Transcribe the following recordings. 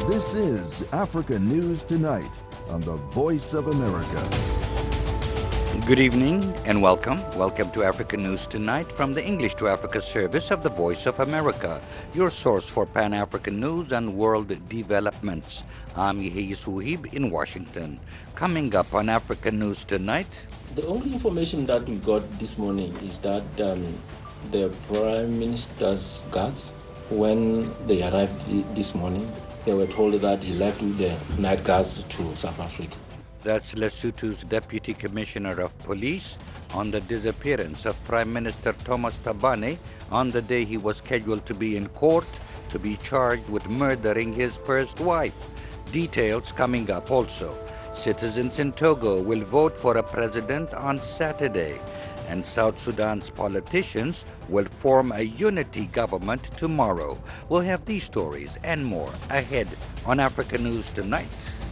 This is Africa News Tonight on the Voice of America. Good evening and welcome. Welcome to Africa News Tonight from the English to Africa service of the Voice of America, your source for Pan-African news and world developments. I'm Yehis Wuhib in Washington. Coming up on Africa News Tonight. The only information that we got this morning is that the Prime Minister's guards, when they arrived this morning, they were told that he left with the night guards to South Africa. That's Lesotho's Deputy Commissioner of Police on the disappearance of Prime Minister Thomas Thabane on the day he was scheduled to be in court to be charged with murdering his first wife. Details coming up also. Citizens in Togo will vote for a president on Saturday, and South Sudan's politicians will form a unity government tomorrow. We'll have these stories and more ahead on Africa News Tonight.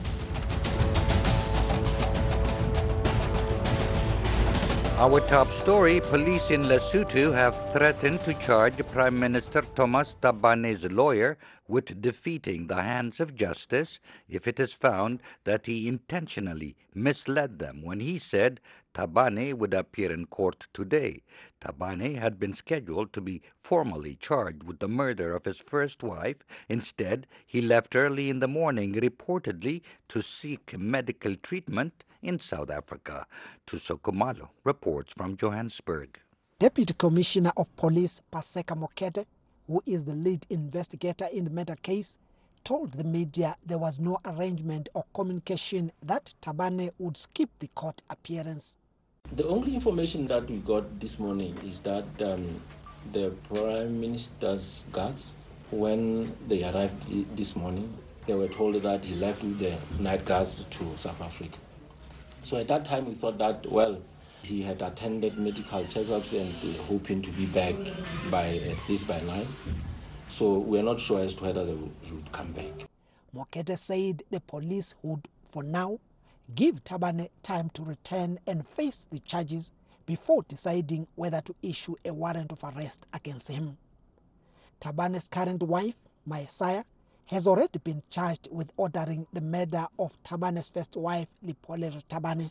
Our top story, police in Lesotho have threatened to charge Prime Minister Thomas Thabane's lawyer with defeating the hands of justice if it is found that he intentionally misled them when he said Thabane would appear in court today. Thabane had been scheduled to be formally charged with the murder of his first wife. Instead, he left early in the morning, reportedly to seek medical treatment in South Africa. Tuso Kumalo reports from Johannesburg. Deputy Commissioner of Police Paseka Mokete, who is the lead investigator in the murder case, told the media there was no arrangement or communication that Thabane would skip the court appearance. The only information that we got this morning is that the Prime Minister's guards, when they arrived this morning, they were told that he left with the night guards to South Africa. So at that time we thought that, well, he had attended medical checkups and hoping to be back at least by 9. So we're not sure as to whether he would come back. Mokete said the police would, for now, give Thabane time to return and face the charges before deciding whether to issue a warrant of arrest against him. Thabane's current wife, Maesaya, has already been charged with ordering the murder of Thabane's first wife, Lipolelo Thabane.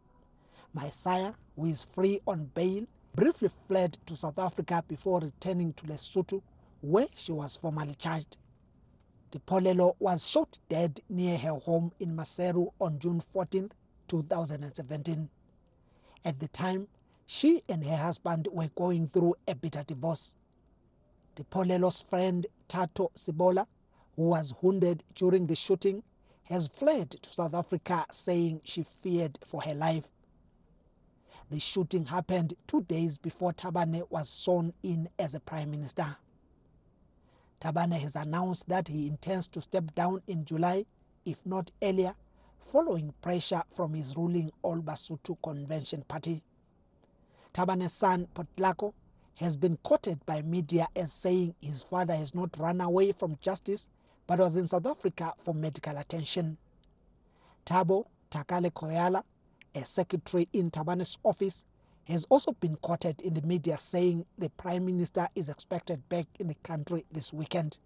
Maesaya, who is free on bail, briefly fled to South Africa before returning to Lesotho, where she was formally charged. Lipolelo was shot dead near her home in Maseru on June 14, 2017. At the time, she and her husband were going through a bitter divorce. Lipolelo's friend Tato Sibola, who was wounded during the shooting, has fled to South Africa saying she feared for her life. The shooting happened 2 days before Thabane was sworn in as a prime minister. Thabane has announced that he intends to step down in July, if not earlier, following pressure from his ruling All Basotho Convention Party. Thabane's son, Potlako, has been quoted by media as saying his father has not run away from justice but was in South Africa for medical attention. Thabo Takale Koyala, a secretary in Thabane's office, has also been quoted in the media saying the Prime Minister is expected back in the country this weekend.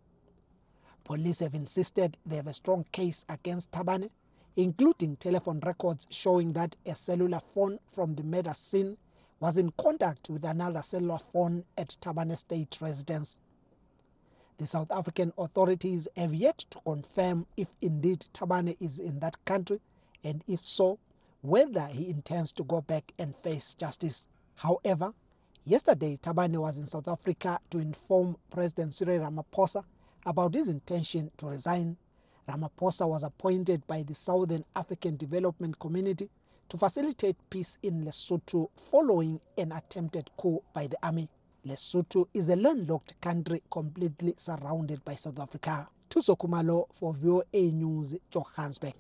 Police have insisted they have a strong case against Thabane, including telephone records showing that a cellular phone from the murder scene was in contact with another cellular phone at Thabane State residence. The South African authorities have yet to confirm if indeed Thabane is in that country, and if so, whether he intends to go back and face justice. However, yesterday Thabane was in South Africa to inform President Cyril Ramaphosa about his intention to resign. Ramaphosa was appointed by the Southern African Development Community to facilitate peace in Lesotho following an attempted coup by the army. Lesotho is a landlocked country completely surrounded by South Africa. Tuso Kumalo for VOA News, Johannesburg.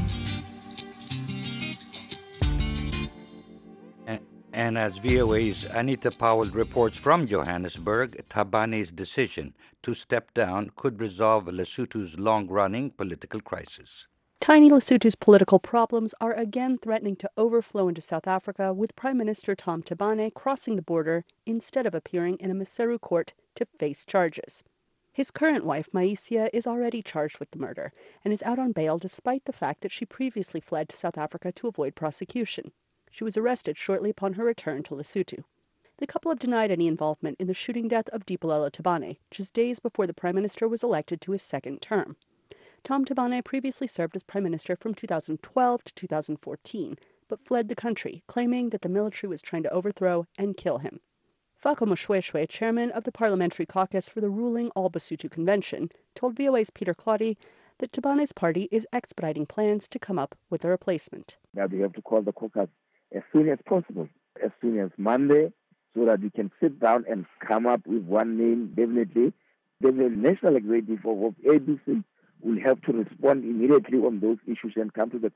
And as VOA's Anita Powell reports from Johannesburg, Thabane's decision to step down could resolve Lesotho's long-running political crisis. Tiny Lesotho's political problems are again threatening to overflow into South Africa, with Prime Minister Tom Thabane crossing the border instead of appearing in a Maseru court to face charges. His current wife, Maisia, is already charged with the murder and is out on bail despite the fact that she previously fled to South Africa to avoid prosecution. She was arrested shortly upon her return to Lesotho. The couple have denied any involvement in the shooting death of Dipoelo Tabane, just days before the Prime Minister was elected to his second term. Tom Tabane previously served as Prime Minister from 2012 to 2014, but fled the country, claiming that the military was trying to overthrow and kill him. Fako Moshweshwe, chairman of the parliamentary caucus for the ruling All Basotho Convention, told VOA's Peter Claudy that Tabane's party is expediting plans to come up with a replacement. Now we have to call the caucus as soon as possible, as soon as Monday, so that we can sit down and come up with one name. Definitely, the National Executive of ABC will have to respond immediately on those issues and come to the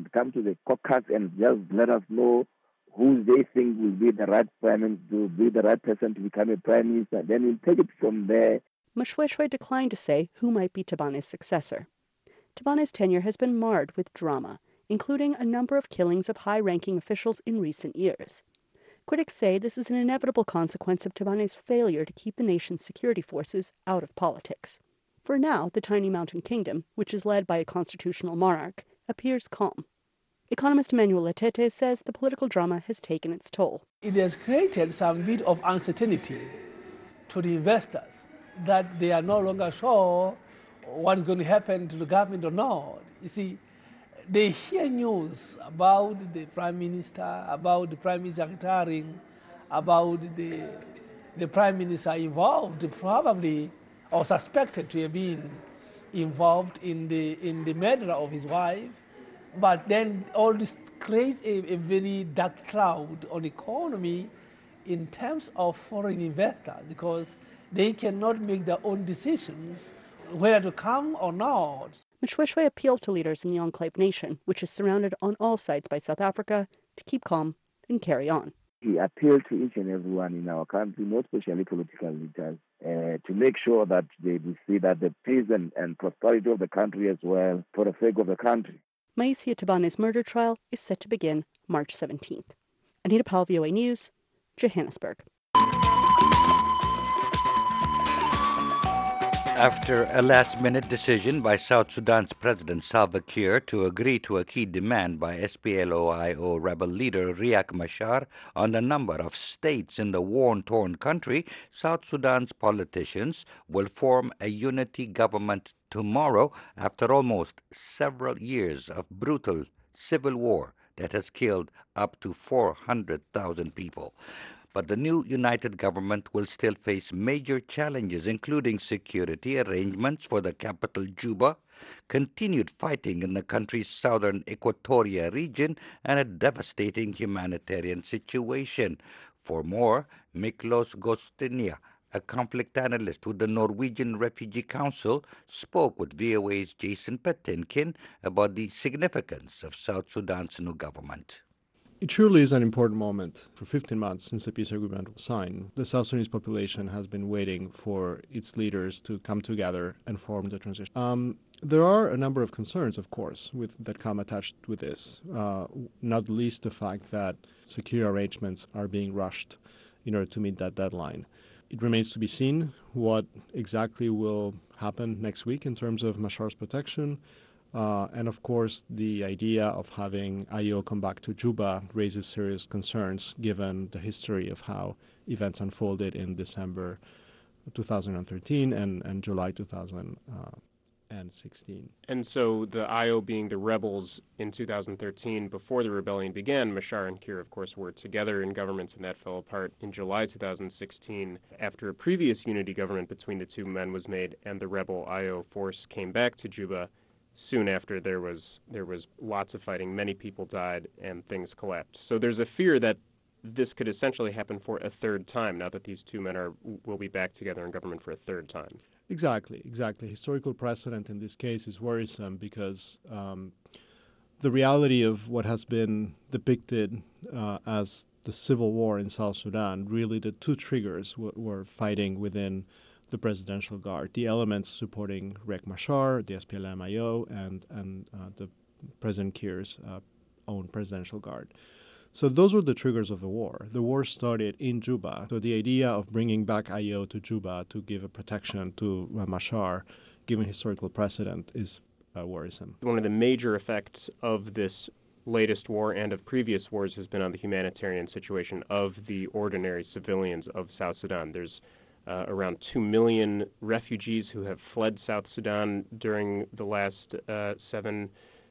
caucus and just let us know who they think will be the right person to become a prime minister. Then we'll take it from there. Moshweshwe declined to say who might be Tabane's successor. Tabane's tenure has been marred with drama, including a number of killings of high-ranking officials in recent years. Critics say this is an inevitable consequence of Tabane's failure to keep the nation's security forces out of politics. For now, the tiny mountain kingdom, which is led by a constitutional monarch, appears calm. Economist Emmanuel Letete says the political drama has taken its toll. It has created some bit of uncertainty to the investors that they are no longer sure what is going to happen to the government or not. You see, they hear news about the Prime Minister, about the Prime Minister retiring, about the Prime Minister involved probably or suspected to have been involved in the murder of his wife. But then all this creates a very dark cloud on the economy in terms of foreign investors, because they cannot make their own decisions whether to come or not. Moshweshwe appealed to leaders in the Enclave Nation, which is surrounded on all sides by South Africa, to keep calm and carry on. He appealed to each and everyone in our country, not especially political leaders, to make sure that they see that the peace and prosperity of the country as well, for the sake of the country. Maisia Tabane's murder trial is set to begin March 17th. Anita Powell, VOA News, Johannesburg. After a last-minute decision by South Sudan's President Salva Kiir to agree to a key demand by SPLO-IO rebel leader Riek Machar on the number of states in the war-torn country, South Sudan's politicians will form a unity government tomorrow after almost several years of brutal civil war that has killed up to 400,000 people. But the new united government will still face major challenges, including security arrangements for the capital, Juba, continued fighting in the country's southern Equatoria region, and a devastating humanitarian situation. For more, Miklos Gostinia, a conflict analyst with the Norwegian Refugee Council, spoke with VOA's Jason Patinkin about the significance of South Sudan's new government. It truly is an important moment. For 15 months since the peace agreement was signed, the South Sudanese population has been waiting for its leaders to come together and form the transition. There are a number of concerns, of course, that come attached with this, not least the fact that security arrangements are being rushed in order to meet that deadline. It remains to be seen what exactly will happen next week in terms of Machar's protection. And of course, the idea of having IO come back to Juba raises serious concerns given the history of how events unfolded in December 2013 and July 2016. And so the IO being the rebels in 2013, before the rebellion began, Machar and Kiir, of course, were together in government, and that fell apart in July 2016 after a previous unity government between the two men was made and the rebel IO force came back to Juba. Soon after, there was lots of fighting, many people died, and things collapsed. So there's a fear that this could essentially happen for a third time, now that these two men will be back together in government for a third time. Exactly. Historical precedent in this case is worrisome because the reality of what has been depicted as the civil war in South Sudan, really the two triggers were fighting within the Presidential Guard, the elements supporting Riek Machar, the SPLM-IO, and the President Kiir's own Presidential Guard. So those were the triggers of the war. The war started in Juba. So the idea of bringing back IO to Juba to give a protection to Machar, given historical precedent, is worrisome. One of the major effects of this latest war and of previous wars has been on the humanitarian situation of the ordinary civilians of South Sudan. There's around 2 million refugees who have fled South Sudan during the last 7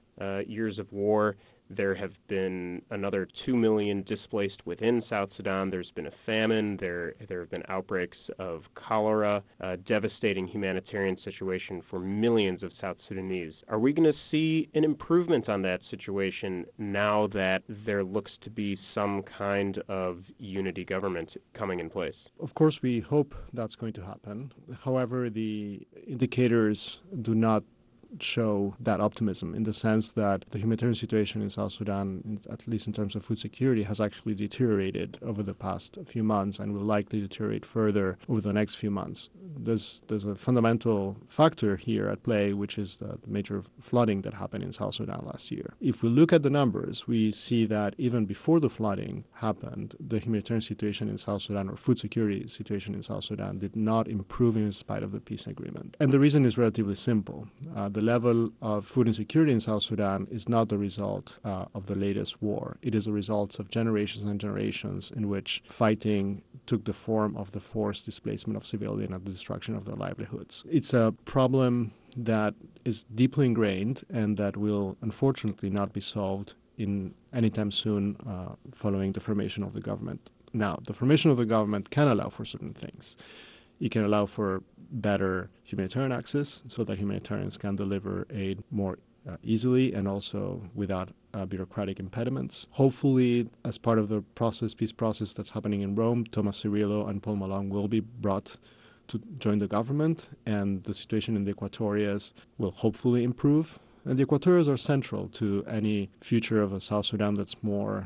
years of war. There have been another 2 million displaced within South Sudan. There's been a famine. There have been outbreaks of cholera, a devastating humanitarian situation for millions of South Sudanese. Are we going to see an improvement on that situation now that there looks to be some kind of unity government coming in place? Of course, we hope that's going to happen. However, the indicators do not show that optimism, in the sense that the humanitarian situation in South Sudan, at least in terms of food security, has actually deteriorated over the past few months and will likely deteriorate further over the next few months. There's a fundamental factor here at play, which is the major flooding that happened in South Sudan last year. If we look at the numbers, we see that even before the flooding happened, the humanitarian situation in South Sudan, or food security situation in South Sudan, did not improve in spite of the peace agreement. And the reason is relatively simple. The level of food insecurity in South Sudan is not the result of the latest war. It is a result of generations and generations in which fighting took the form of the forced displacement of civilians and the destruction of their livelihoods. It's a problem that is deeply ingrained and that will unfortunately not be solved in anytime soon following the formation of the government. Now, the formation of the government can allow for certain things. It can allow for better humanitarian access so that humanitarians can deliver aid more easily and also without bureaucratic impediments. Hopefully, as part of the peace process that's happening in Rome, Thomas Cirillo and Paul Malong will be brought to join the government, and the situation in the Equatorias will hopefully improve. And the Equatorias are central to any future of a South Sudan that's more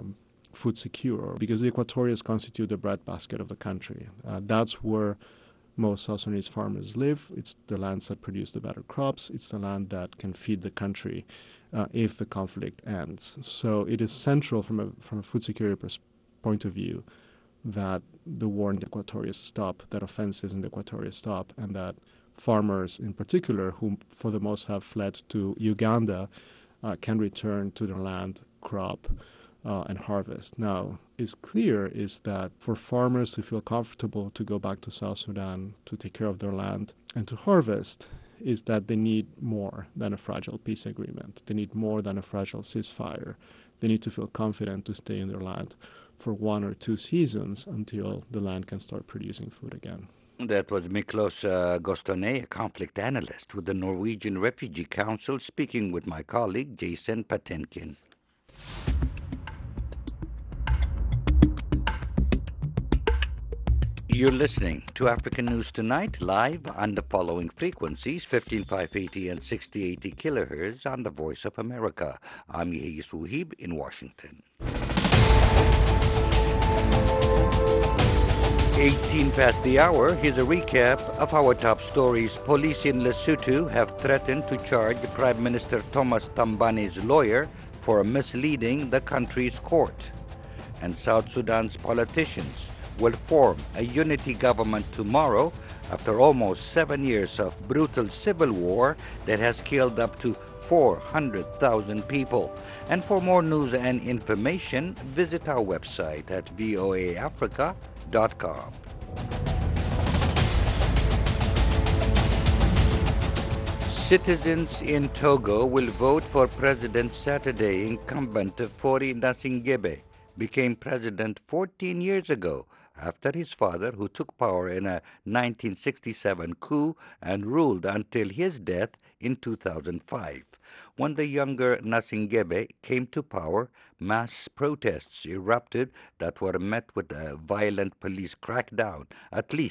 food secure, because the Equatorias constitute the breadbasket of the country. That's where most South Sudanese farmers live. It's the lands that produce the better crops. It's the land that can feed the country if the conflict ends. So it is central from a food security point of view that the war in the Equatorias stop, that offensives in the Equatorias stop, and that farmers in particular, who for the most have fled to Uganda, can return to their land, crop, and harvest. Now, is clear is that for farmers to feel comfortable to go back to South Sudan to take care of their land and to harvest, is that they need more than a fragile peace agreement. They need more than a fragile ceasefire. They need to feel confident to stay in their land for 1 or 2 seasons until the land can start producing food again. That was Miklos Gostonet, a conflict analyst with the Norwegian Refugee Council, speaking with my colleague Jason Patinkin. You're listening to African News Tonight, live on the following frequencies, 15580 and 6080 kilohertz on the Voice of America. I'm Yehi Suhib in Washington. 18 past the hour, here's a recap of our top stories. Police in Lesotho have threatened to charge Prime Minister Thomas Tambane's lawyer for misleading the country's court. And South Sudan's politicians will form a unity government tomorrow after almost 7 years of brutal civil war that has killed up to 400,000 people. And for more news and information, visit our website at voaafrica.com. Citizens in Togo will vote for President Saturday. Incumbent Faure Gnassingbé became president 14 years ago after his father, who took power in a 1967 coup and ruled until his death in 2005. When the younger Gnassingbé came to power, mass protests erupted that were met with a violent police crackdown. At least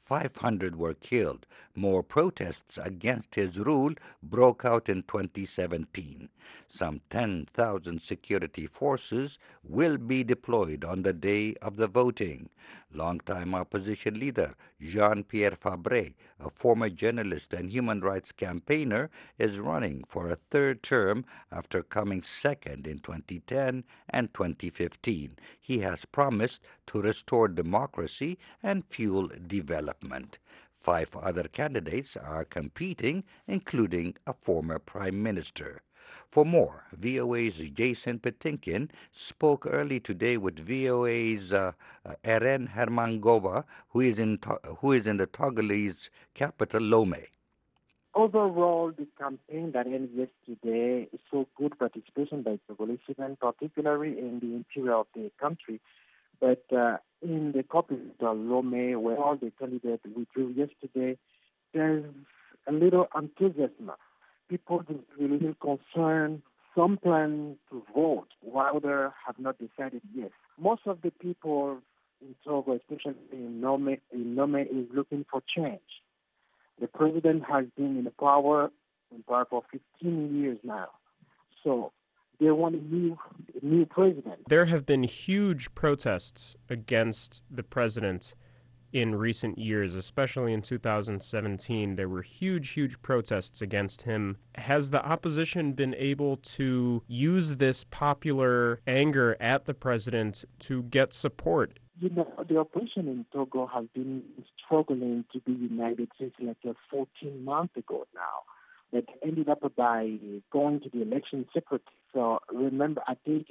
500 were killed. More protests against his rule broke out in 2017. Some 10,000 security forces will be deployed on the day of the voting. Longtime opposition leader Jean-Pierre Fabre, a former journalist and human rights campaigner, is running for a third term after coming second in 2010 and 2015. He has promised to restore democracy and fuel development. 5 other candidates are competing, including a former prime minister. For more, VOA's Jason Patinkin spoke early today with VOA's Eren Hermangova, who is in the Togolese capital, Lomé. Overall, the campaign that ended yesterday saw good participation by Togolese citizens, particularly in the interior of the country. But in the capital, Lomé, where all the candidates withdrew yesterday, there's a little enthusiasm. People are a little concerned. Some plan to vote, while others have not decided yet. Most of the people in Togo, especially in Lomé, is looking for change. The president has been in power for 15 years now. So they want a new president. There have been huge protests against the president in recent years, especially in 2017. There were huge protests against him. Has the opposition been able to use this popular anger at the president to get support? You know, the opposition in Togo has been struggling to be united since 14 months ago now. That ended up by going to the election separately. So remember, I think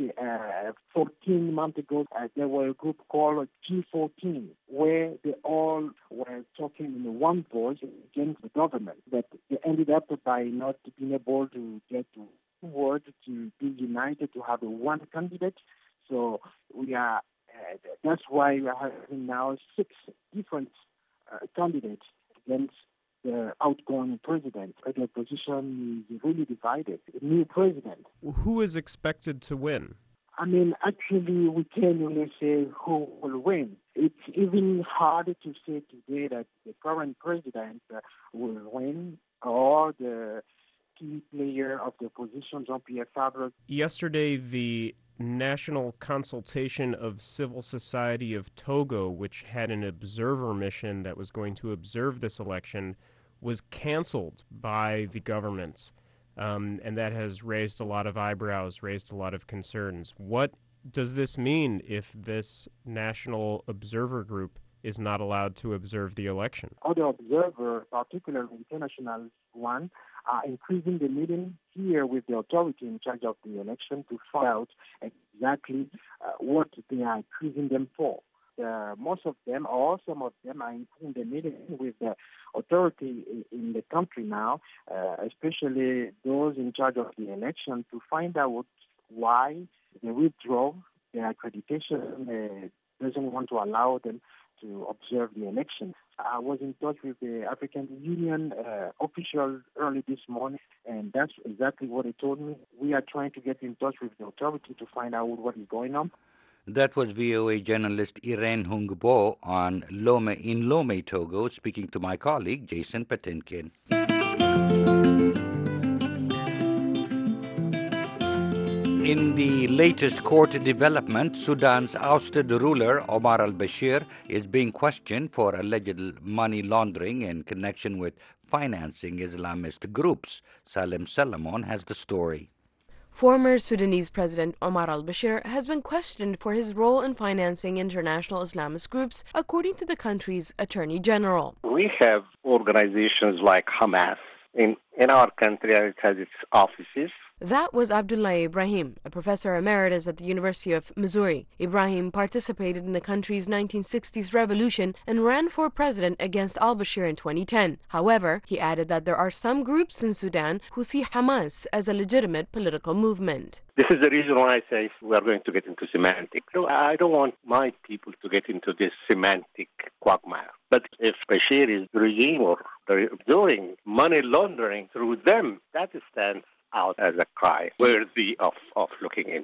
14 months ago, there were a group called G14, where they all were talking in one voice against the government. But they ended up by not being able to get word to be united, to have one candidate. So we are. That's why we are having now 6 different candidates against the outgoing president. The opposition is really divided. The new president. Who is expected to win? I mean, actually, we can't really say who will win. It's even harder to say today that the current president will win or the key player of the opposition, Jean-Pierre Fabre. Yesterday, the National Consultation of Civil Society of Togo, which had an observer mission that was going to observe this election, was canceled by the government. And that has raised a lot of eyebrows, raised a lot of concerns. What does this mean if this national observer group is not allowed to observe the election? Other observers, particularly international one, are increasing the meeting here with the authority in charge of the election to find out exactly what they are accusing them for. Most of them, or some of them, are in the meeting with the authority in the country now, especially those in charge of the election, to find out why they withdraw their accreditation, doesn't want to allow them to observe the election. I was in touch with the African Union officials early this morning, and that's exactly what they told me. We are trying to get in touch with the authority to find out what is going on. That was VOA journalist Irene Hungbo in Lomé, Togo, speaking to my colleague Jason Patinkin. In the latest court development, Sudan's ousted ruler Omar al-Bashir is being questioned for alleged money laundering in connection with financing Islamist groups. Salem Solomon has the story. Former Sudanese President Omar al-Bashir has been questioned for his role in financing international Islamist groups, according to the country's Attorney General. We have organizations like Hamas in our country, and it has its offices. That was Abdullah Ibrahim, a professor emeritus at the University of Missouri. Ibrahim participated in the country's 1960s revolution and ran for president against al-Bashir in 2010. However, he added that there are some groups in Sudan who see Hamas as a legitimate political movement. This is the reason why I say we are going to get into semantics. No, I don't want my people to get into this semantic quagmire. But if Bashir is the regime or they're doing money laundering through them, that stands out as a crime worthy of looking into.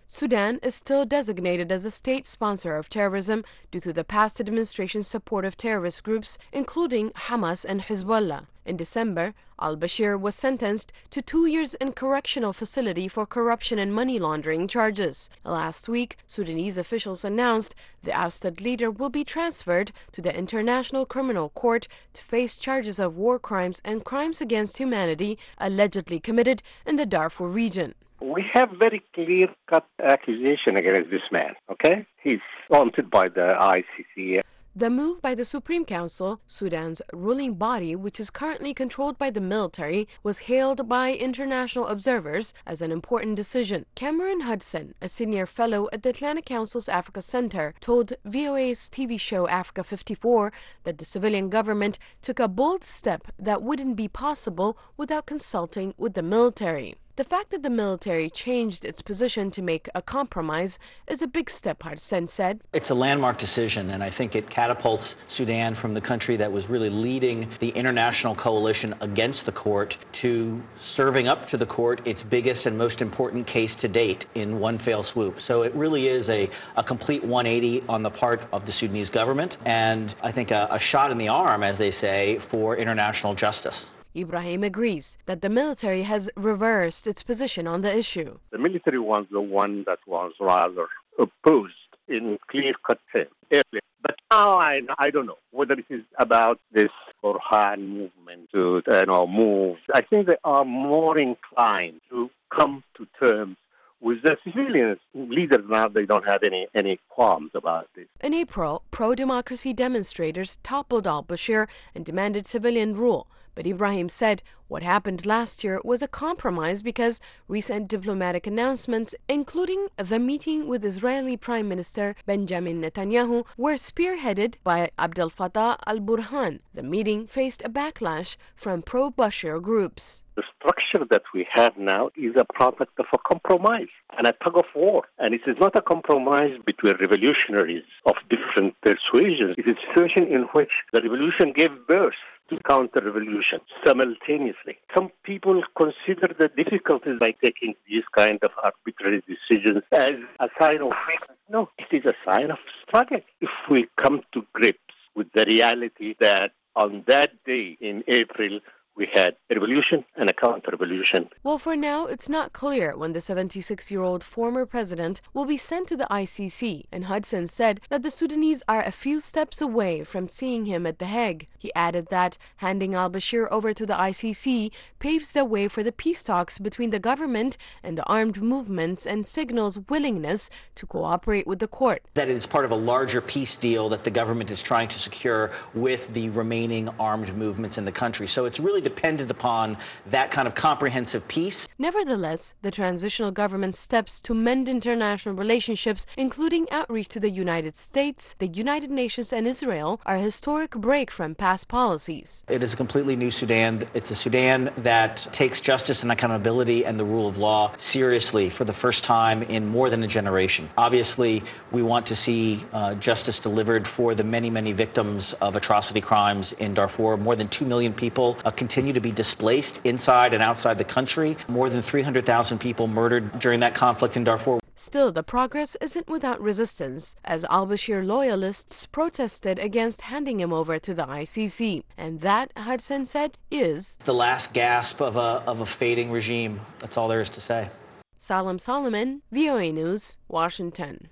Sudan is still designated as a state sponsor of terrorism due to the past administration's support of terrorist groups, including Hamas and Hezbollah. In December, al-Bashir was sentenced to 2 years in correctional facility for corruption and money laundering charges. Last week, Sudanese officials announced the ousted leader will be transferred to the International Criminal Court to face charges of war crimes and crimes against humanity allegedly committed in the Darfur region. We have very clear-cut accusation against this man, okay? He's wanted by the ICC. The move by the Supreme Council, Sudan's ruling body, which is currently controlled by the military, was hailed by international observers as an important decision. Cameron Hudson, a senior fellow at the Atlantic Council's Africa Center, told VOA's TV show Africa 54 that the civilian government took a bold step that wouldn't be possible without consulting with the military. The fact that the military changed its position to make a compromise is a big step, Hudson said. It's a landmark decision, and I think it catapults Sudan from the country that was really leading the international coalition against the court to serving up to the court its biggest and most important case to date in one fell swoop. So it really is a complete 180 on the part of the Sudanese government, and I think a shot in the arm, as they say, for international justice. Ibrahim agrees that the military has reversed its position on the issue. The military was the one that was rather opposed in clear-cut terms earlier. But now I don't know whether it is about this Burhan movement to move. I think they are more inclined to come to terms with the civilian leaders. Now they don't have any qualms about this. In April, pro-democracy demonstrators toppled al-Bashir and demanded civilian rule. But Ibrahim said what happened last year was a compromise because recent diplomatic announcements, including the meeting with Israeli Prime Minister Benjamin Netanyahu, were spearheaded by Abdel Fattah al-Burhan. The meeting faced a backlash from pro-Bashir groups. The structure that we have now is a product of a compromise and a tug of war. And it is not a compromise between revolutionaries of different persuasions. It is a situation in which the revolution gave birth to counter-revolution simultaneously. Some people consider the difficulties by taking these kind of arbitrary decisions as a sign of weakness. No, it is a sign of struggle. If we come to grips with the reality that on that day in April, we had a revolution and a counter-revolution. Well, for now, it's not clear when the 76-year-old former president will be sent to the ICC, and Hudson said that the Sudanese are a few steps away from seeing him at The Hague. He added that handing al-Bashir over to the ICC paves the way for the peace talks between the government and the armed movements and signals willingness to cooperate with the court. That it is part of a larger peace deal that the government is trying to secure with the remaining armed movements in the country. So it's really dependent upon that kind of comprehensive peace. Nevertheless, the transitional government's steps to mend international relationships, including outreach to the United States, the United Nations, and Israel, are a historic break from past policies. It is a completely new Sudan. It's a Sudan that takes justice and accountability and the rule of law seriously for the first time in more than a generation. Obviously, we want to see justice delivered for the many, many victims of atrocity crimes in Darfur. More than 2 million people continue to be displaced inside and outside the country. More than 300,000 people murdered during that conflict in Darfur. Still, the progress isn't without resistance, as al-Bashir loyalists protested against handing him over to the ICC. And that, Hudson said, is the last gasp of a fading regime. That's all there is to say. Salam Solomon, VOA News, Washington.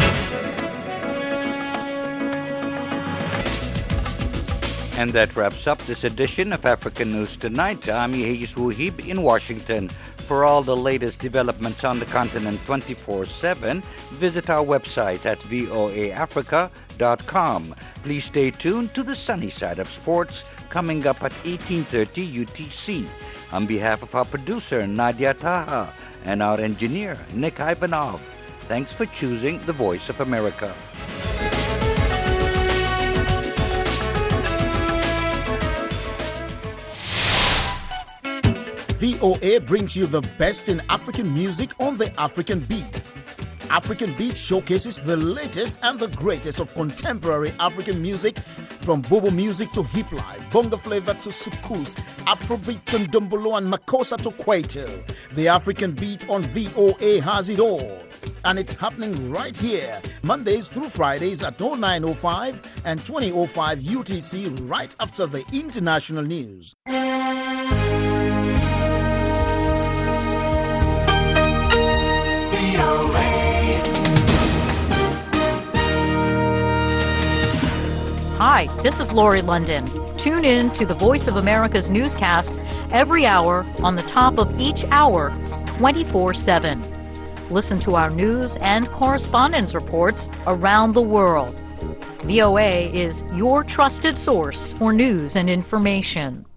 And that wraps up this edition of African News Tonight. I'm Yehis Wuhib in Washington. For all the latest developments on the continent 24/7, visit our website at voaafrica.com. Please stay tuned to the sunny side of sports coming up at 18:30 UTC. On behalf of our producer, Nadia Taha, and our engineer, Nick Ivanov, thanks for choosing the Voice of America. VOA brings you the best in African music on the African Beat. African Beat showcases the latest and the greatest of contemporary African music, from Bobo music to hip life, bongo flavor to soukous, Afrobeat to Ndombolo and Makossa to Kwaito. The African Beat on VOA has it all. And it's happening right here, Mondays through Fridays at 09:05 and 20:05 UTC, right after the international news. Hi, this is Lori London. Tune in to the Voice of America's newscasts every hour on the top of each hour, 24/7. Listen to our news and correspondence reports around the world. VOA is your trusted source for news and information.